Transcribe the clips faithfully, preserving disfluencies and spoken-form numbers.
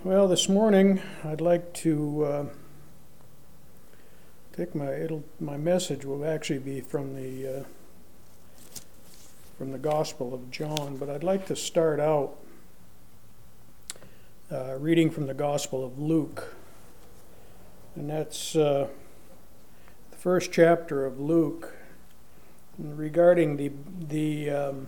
Well, this morning I'd like to uh, take my it'll my message will actually be from the uh, from the Gospel of John, but I'd like to start out uh, reading from the Gospel of Luke, and that's uh, the first chapter of Luke regarding the the um,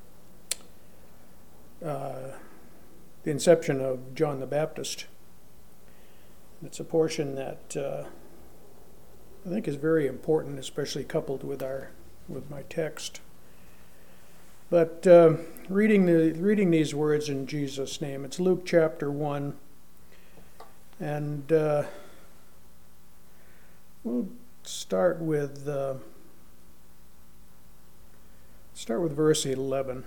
uh, the inception of John the Baptist. It's a portion that uh, I think is very important, especially coupled with our with my text. But uh, reading the reading these words in Jesus' name, it's Luke chapter one, and uh, we'll start with uh, start with verse eleven.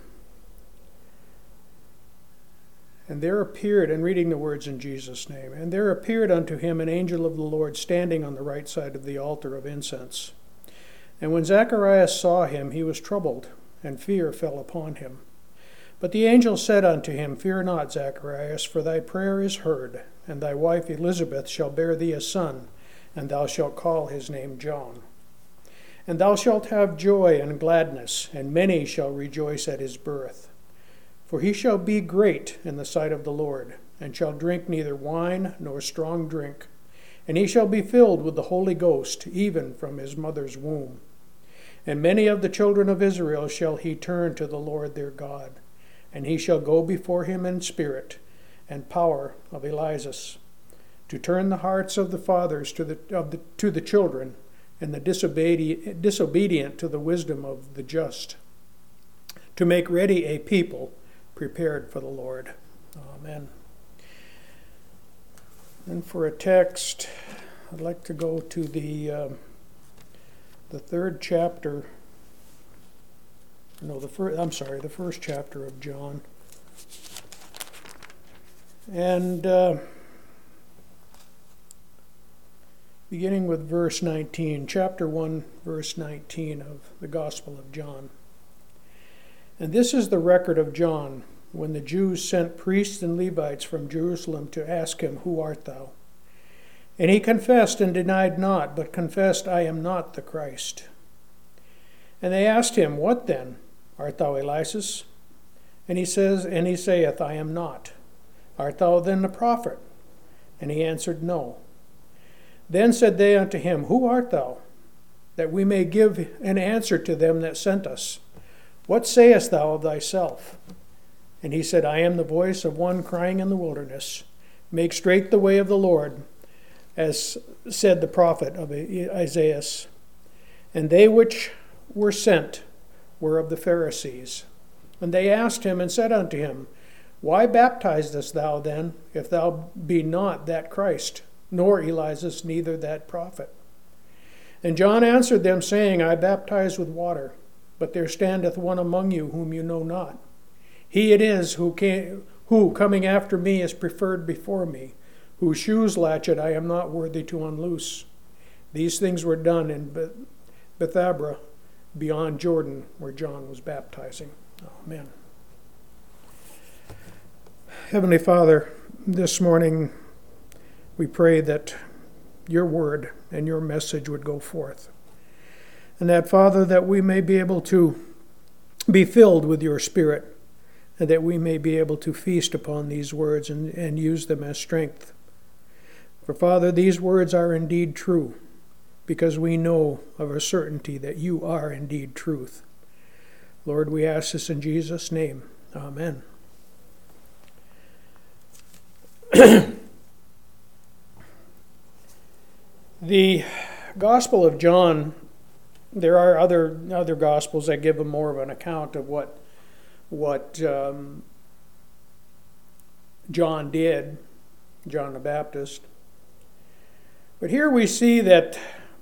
And there appeared, and reading the words in Jesus' name, and there appeared unto him an angel of the Lord standing on the right side of the altar of incense. And when Zacharias saw him, he was troubled, and fear fell upon him. But the angel said unto him, Fear not, Zacharias, for thy prayer is heard, and thy wife Elizabeth shall bear thee a son, and thou shalt call his name John. And thou shalt have joy and gladness, and many shall rejoice at his birth. For he shall be great in the sight of the Lord, and shall drink neither wine nor strong drink. And he shall be filled with the Holy Ghost, even from his mother's womb. And many of the children of Israel shall he turn to the Lord their God. And he shall go before him in spirit and power of Elias, to turn the hearts of the fathers to the, of the, to the children, and the disobedient, disobedient to the wisdom of the just, to make ready a people prepared for the Lord. Amen. And for a text, I'd like to go to the uh, the third chapter. No, the first. I'm sorry, the first chapter of John, and uh, beginning with verse nineteen, chapter one, verse nineteen of the Gospel of John. And this is the record of John, when the Jews sent priests and Levites from Jerusalem to ask him, Who art thou? And he confessed and denied not, but confessed, I am not the Christ. And they asked him, What then? Art thou Elias? And he says, and he saith, I am not. Art thou then the prophet? And he answered, No. Then said they unto him, Who art thou? That we may give an answer to them that sent us. What sayest thou of thyself? And he said, I am the voice of one crying in the wilderness, Make straight the way of the Lord, as said the prophet of Isaiah. And they which were sent were of the Pharisees. And they asked him and said unto him, Why baptizest thou then, if thou be not that Christ, nor Elias, neither that prophet? And John answered them, saying, I baptize with water, but there standeth one among you whom you know not. He it is who, came, who coming after me is preferred before me, whose shoes latchet I am not worthy to unloose. These things were done in Bethabara, beyond Jordan, where John was baptizing. Amen. Heavenly Father, this morning we pray that your word and your message would go forth. And that, Father, that we may be able to be filled with your Spirit, and that we may be able to feast upon these words and, and use them as strength. For, Father, these words are indeed true, because we know of a certainty that you are indeed truth. Lord, we ask this in Jesus' name. Amen. The Gospel of John, there are other other Gospels that give a more of an account of what what um, John did, John the Baptist. But here we see that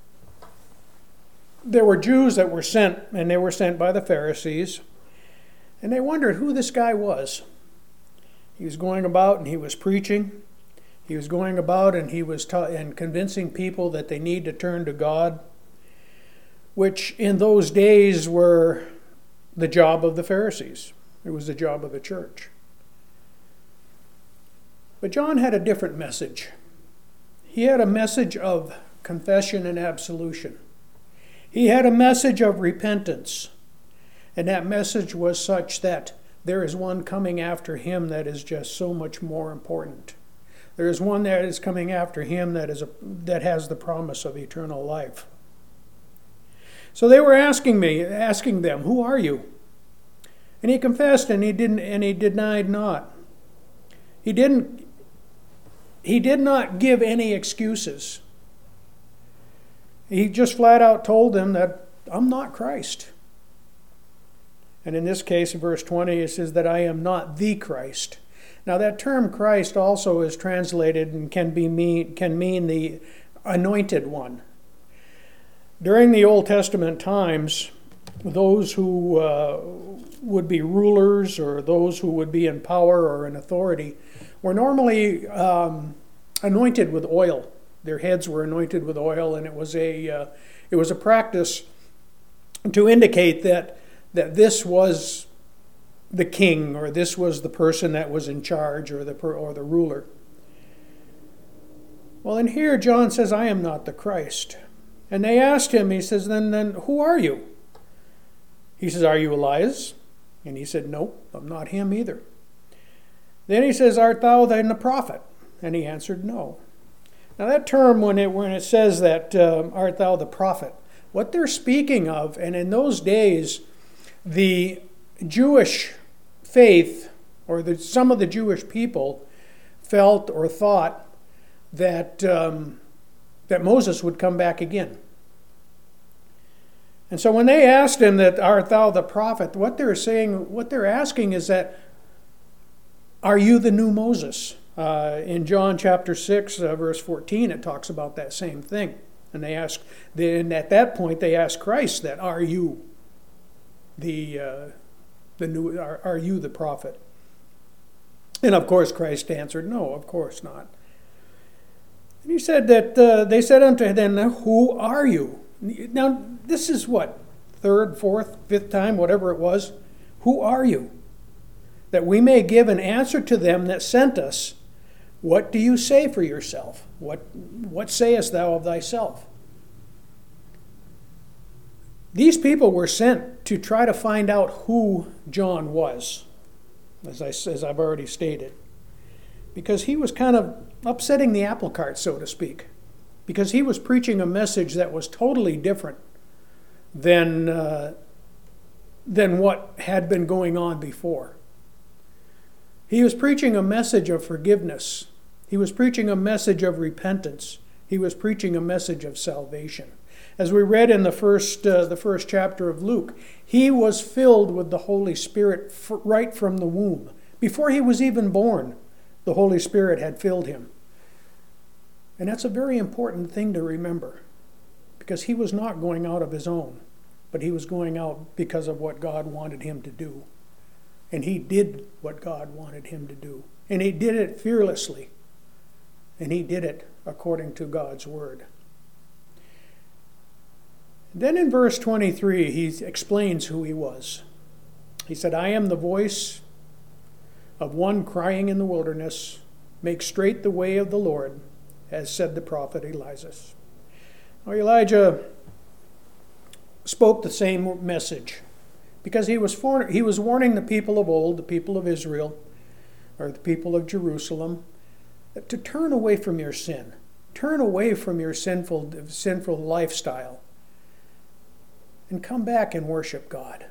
there were Jews that were sent, and they were sent by the Pharisees, and they wondered who this guy was. He was going about and he was preaching. He was going about and he was ta- and convincing people that they need to turn to God, which in those days were the job of the Pharisees. It was the job of the church. But John had a different message. He had a message of confession and absolution. He had a message of repentance. And that message was such that there is one coming after him that is just so much more important. There is one that is coming after him that is a, that has the promise of eternal life. So they were asking me, asking them, "Who are you?" And he confessed, and he didn't, and he denied not. He didn't. He did not give any excuses. He just flat out told them that I'm not Christ. And in this case, in verse twenty, it says that I am not the Christ. Now that term Christ also is translated and can be mean can mean the anointed one. During the Old Testament times, those who uh, would be rulers or those who would be in power or in authority were normally um, anointed with oil. Their heads were anointed with oil, and it was a uh, it was a practice to indicate that that this was the king, or this was the person that was in charge, or the or the ruler. Well, in here John says, "I am not the Christ." And they asked him, he says, then, then who are you? He says, "Are you Elias?" And he said, "Nope, I'm not him either." Then he says, "Art thou then the prophet?" And he answered, "No." Now that term, when it when it says that, uh, "Art thou the prophet?" what they're speaking of, and in those days, the Jewish faith, or the, some of the Jewish people, felt or thought that um, that Moses would come back again. And so when they asked him that, "Art thou the prophet?" what they're saying, what they're asking is that, are you the new Moses? Uh, in John chapter six, uh, verse fourteen, it talks about that same thing. And they ask, then at that point, they ask Christ that, "Are you the uh, the new? Are, are you the prophet?" And of course, Christ answered, "No, of course not." And he said that uh, they said unto him, "Then who are you?" Now, this is what, third, fourth, fifth time, whatever it was. Who are you? That we may give an answer to them that sent us. What do you say for yourself? What, what sayest thou of thyself? These people were sent to try to find out who John was, as, I, as I've already stated. Because he was kind of upsetting the apple cart, so to speak. Because he was preaching a message that was totally different than, uh, than what had been going on before. He was preaching a message of forgiveness. He was preaching a message of repentance. He was preaching a message of salvation. As we read in the first, uh, the first chapter of Luke, he was filled with the Holy Spirit f- right from the womb. Before he was even born, the Holy Spirit had filled him. And that's a very important thing to remember, because he was not going out of his own, but he was going out because of what God wanted him to do. And he did what God wanted him to do. And he did it fearlessly. And he did it according to God's word. Then in verse twenty-three, he explains who he was. He said, "I am the voice of one crying in the wilderness, make straight the way of the Lord, as said the prophet Elijah." Now, Elijah spoke the same message, because he was for, he was warning the people of old, the people of Israel, or the people of Jerusalem, to turn away from your sin. Turn away from your sinful, sinful lifestyle and come back and worship God.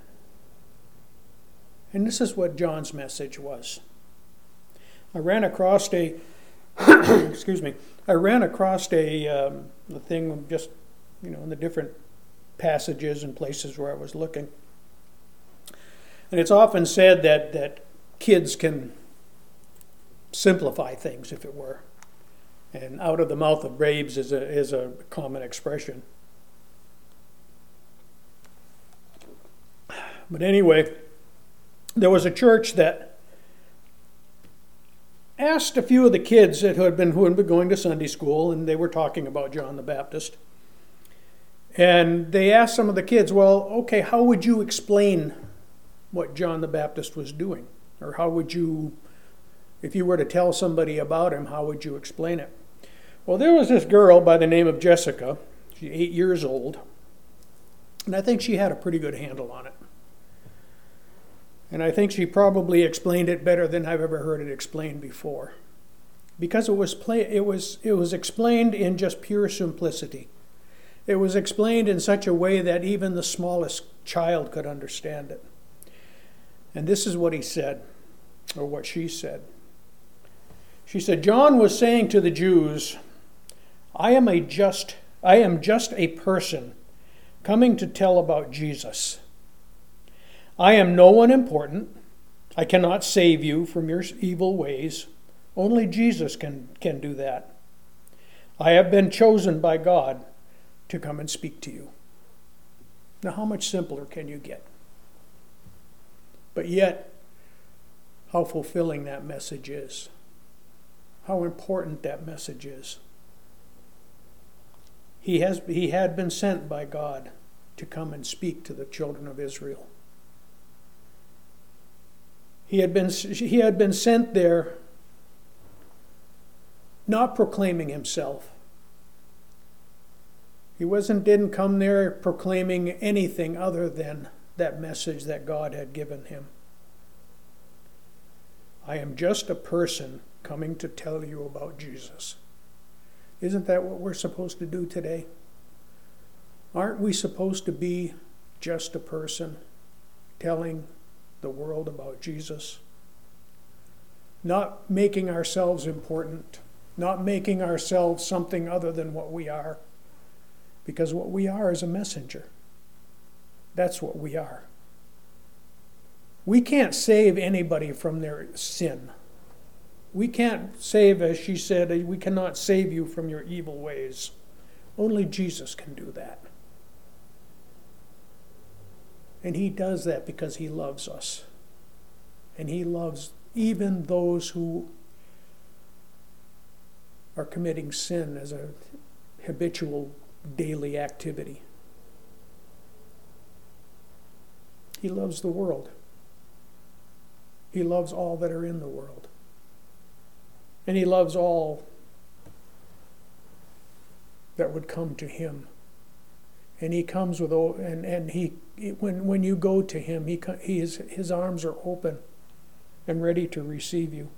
And this is what John's message was. I ran across a, excuse me, I ran across a, um, a thing just, you know, in the different passages and places where I was looking. And it's often said that, that kids can simplify things, if it were. And out of the mouth of babes is a, is a common expression. But anyway, there was a church that asked a few of the kids that had been, who had been going to Sunday school, and they were talking about John the Baptist. And they asked some of the kids, well, okay, how would you explain what John the Baptist was doing? Or how would you If you were to tell somebody about him, how would you explain it? Well, there was this girl by the name of Jessica. She's eight years old. And I think she had a pretty good handle on it. And I think she probably explained it better than I've ever heard it explained before. Because it was play, it was it was explained in just pure simplicity. It was explained in such a way that even the smallest child could understand it. And this is what he said, or what she said. She said, John was saying to the Jews, I am a just I am just a person coming to tell about Jesus. I am no one important. I cannot save you from your evil ways. Only Jesus can, can do that. I have been chosen by God to come and speak to you. Now, how much simpler can you get? But yet, how fulfilling that message is. How important that message is. He has he had been sent by God to come and speak to the children of Israel. He had been he had been sent there not proclaiming himself. He wasn't didn't come there proclaiming anything other than that message that God had given him. I am just a person coming to tell you about Jesus. Isn't that what we're supposed to do today? Aren't we supposed to be just a person telling the world about Jesus? Not making ourselves important, not making ourselves something other than what we are. Because what we are is a messenger. That's what we are. We can't save anybody from their sin. We can't save, as she said, we cannot save you from your evil ways. Only Jesus can do that. And he does that because he loves us. And he loves even those who are committing sin as a habitual daily activity. He loves the world. He loves all that are in the world. And he loves all that would come to him. And he comes with, and, and he, when, when you go to him, he, he is, his arms are open and ready to receive you.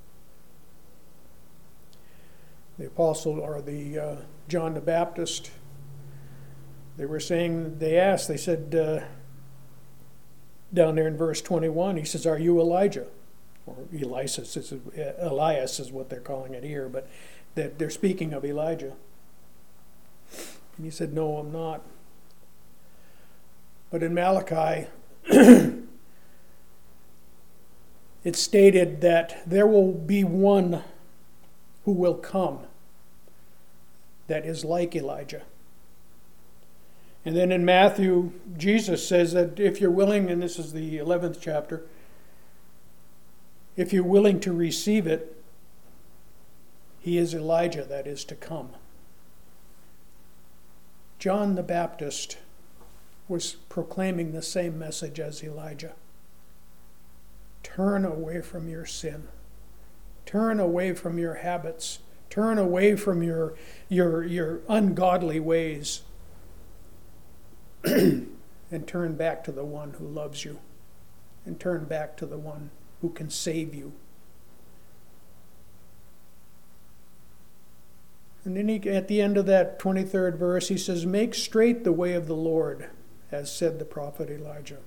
The apostle, or the uh, John the Baptist, they were saying, they asked, they said, uh, down there in verse twenty-one, he says, are you Elijah? Or Elias is, Elias is what they're calling it here, but that they're speaking of Elijah. And he said, no, I'm not. But in Malachi, it's stated that there will be one who will come that is like Elijah. And then in Matthew, Jesus says that if you're willing, and this is the eleventh chapter, if you're willing to receive it, he is Elijah that is to come. John the Baptist was proclaiming the same message as Elijah. Turn away from your sin. Turn away from your habits. Turn away from your, your, your ungodly ways. And turn back to the one who loves you. And turn back to the one who can save you. And then he, at the end of that twenty-third verse, he says, make straight the way of the Lord, as said the prophet Elijah.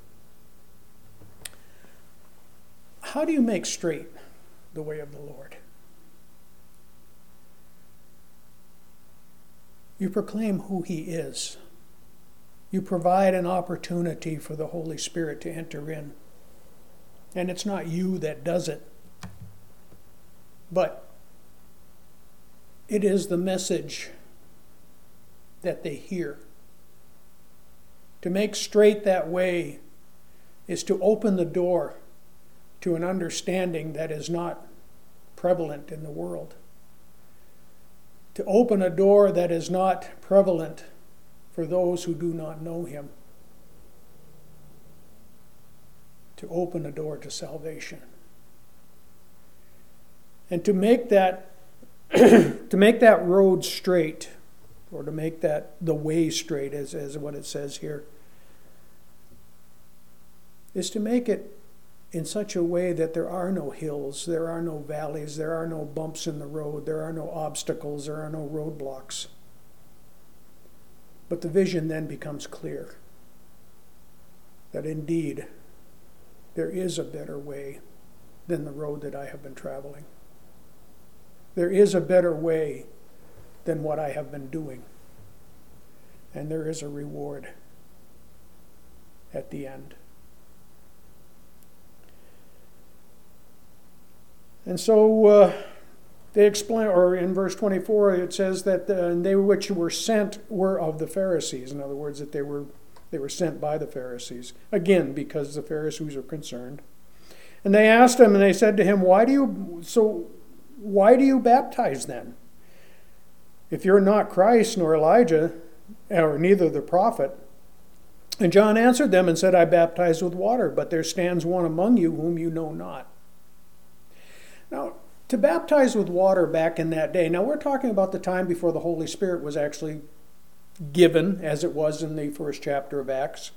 How do you make straight the way of the Lord? You proclaim who he is. You provide an opportunity for the Holy Spirit to enter in. And it's not you that does it, but it is the message that they hear. To make straight that way is to open the door to an understanding that is not prevalent in the world. To open a door that is not prevalent for those who do not know him. To open a door to salvation. And to make that to make that road straight, or to make that the way straight, as, as what it says here, is to make it in such a way that there are no hills, there are no valleys, there are no bumps in the road, there are no obstacles, there are no roadblocks. But the vision then becomes clear that indeed there is a better way than the road that I have been traveling. There is a better way than what I have been doing. And there is a reward at the end. And so uh, they explain, or in verse twenty-four, it says that uh, they which were sent were of the Pharisees. In other words, that they were they were sent by the Pharisees. Again, because the Pharisees were concerned. And they asked him, and they said to him, "Why do you so? Why do you baptize then? If you're not Christ nor Elijah, or neither the prophet." And John answered them and said, "I baptize with water, but there stands one among you whom you know not." Now, to baptize with water back in that day, now we're talking about the time before the Holy Spirit was actually given, as it was in the first chapter of Acts.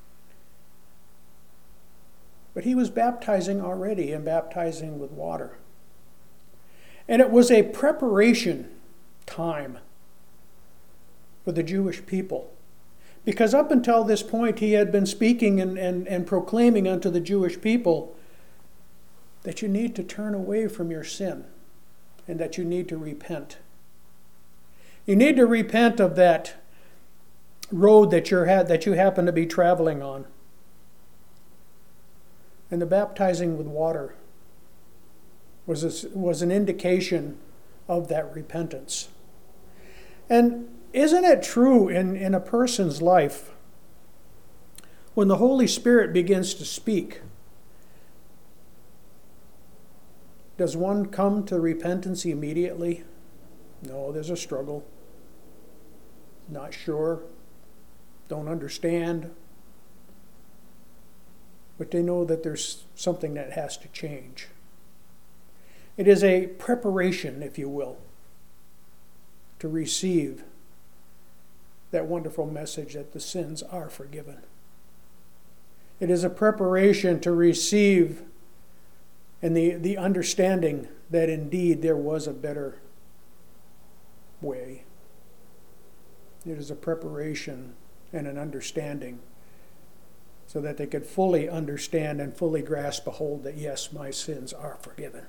But he was baptizing already, and baptizing with water. And it was a preparation time for the Jewish people. Because up until this point, he had been speaking and, and, and proclaiming unto the Jewish people that you need to turn away from your sin and that you need to repent. You need to repent of that road that, you're ha- that you happen to be traveling on. And the baptizing with water was, a, was an indication of that repentance. And isn't it true in, in a person's life, when the Holy Spirit begins to speak, does one come to repentance immediately? No, there's a struggle. Not sure. Don't understand. But they know that there's something that has to change. It is a preparation, if you will, to receive that wonderful message that the sins are forgiven. It is a preparation to receive and the, the understanding that indeed there was a better way. It is a preparation and an understanding so that they could fully understand and fully grasp a hold that, yes, my sins are forgiven.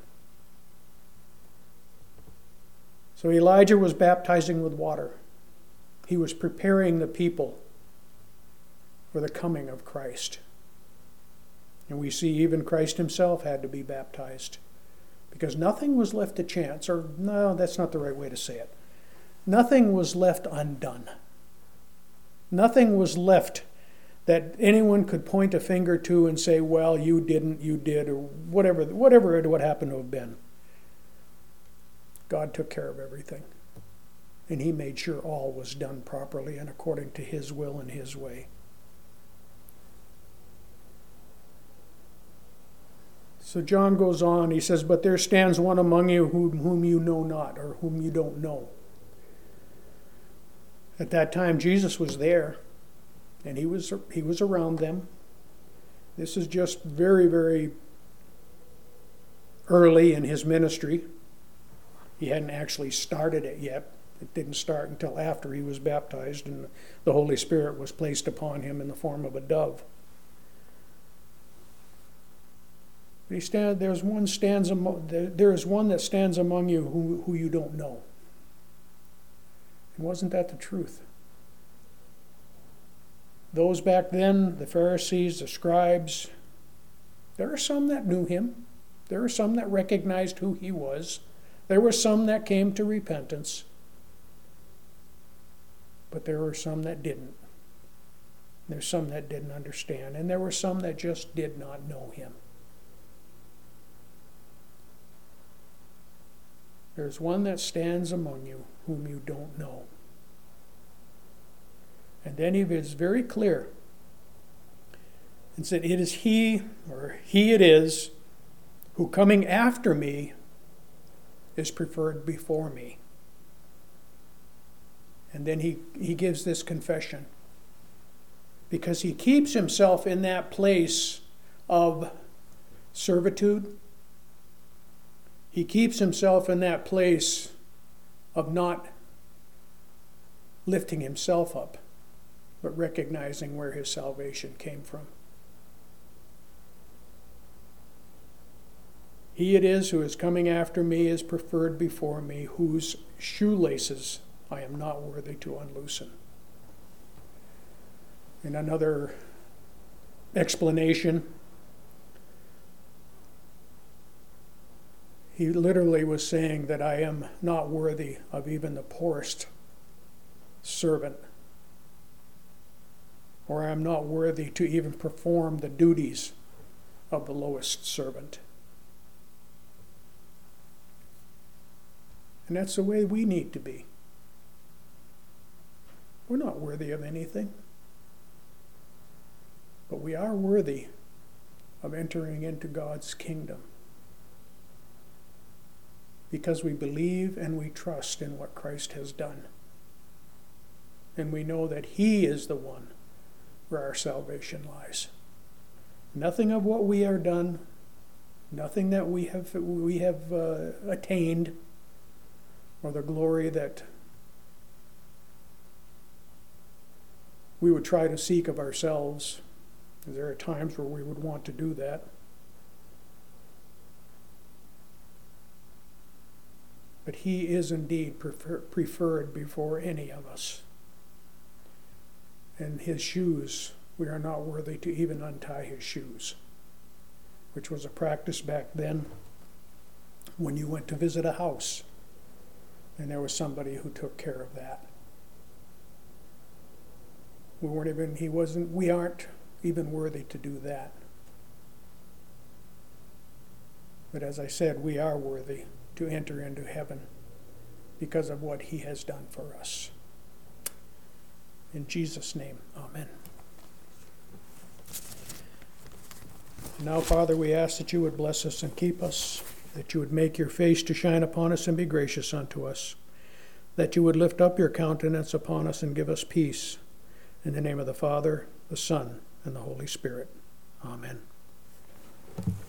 So Elijah was baptizing with water. He was preparing the people for the coming of Christ. And we see even Christ himself had to be baptized because nothing was left to chance, or no, that's not the right way to say it. Nothing was left undone. Nothing was left that anyone could point a finger to and say, well, you didn't, you did, or whatever, whatever it would happen to have been. God took care of everything. And he made sure all was done properly and according to his will and his way. So John goes on, he says, but there stands one among you whom, whom you know not, or whom you don't know. At that time, Jesus was there, and he was, he was around them. This is just very, very early in his ministry. He hadn't actually started it yet. It didn't start until after he was baptized and the Holy Spirit was placed upon him in the form of a dove. He stand, there's one stands among, there is one that stands among you who, who you don't know. And wasn't that the truth? Those back then, the Pharisees, the scribes, there are some that knew him. There are some that recognized who he was. There were some that came to repentance. But there were some that didn't. There's some that didn't understand. And there were some that just did not know him. There's one that stands among you whom you don't know. And then he is very clear and said, it is he, or he it is, who coming after me is preferred before me. And then he, he gives this confession. Because he keeps himself in that place of servitude. He keeps himself in that place of not lifting himself up, but recognizing where his salvation came from. He it is who is coming after me is preferred before me, whose shoelaces I am not worthy to unloosen. In another explanation, he literally was saying that I am not worthy of even the poorest servant, or I am not worthy to even perform the duties of the lowest servant. And that's the way we need to be. We're not worthy of anything, but we are worthy of entering into God's kingdom because we believe and we trust in what Christ has done. And we know that He is the one where our salvation lies. Nothing of what we are done, nothing that we have we have uh, attained, or the glory that we would try to seek of ourselves. There are times where we would want to do that. But He is indeed prefer- preferred before any of us. And His shoes, we are not worthy to even untie His shoes, which was a practice back then when you went to visit a house and there was somebody who took care of that. We weren't even, he wasn't, we aren't even worthy to do that. But as I said, we are worthy to enter into heaven because of what He has done for us. In Jesus' name, amen. Now, Father, we ask that You would bless us and keep us, that You would make Your face to shine upon us and be gracious unto us, that You would lift up Your countenance upon us and give us peace. In the name of the Father, the Son, and the Holy Spirit. Amen.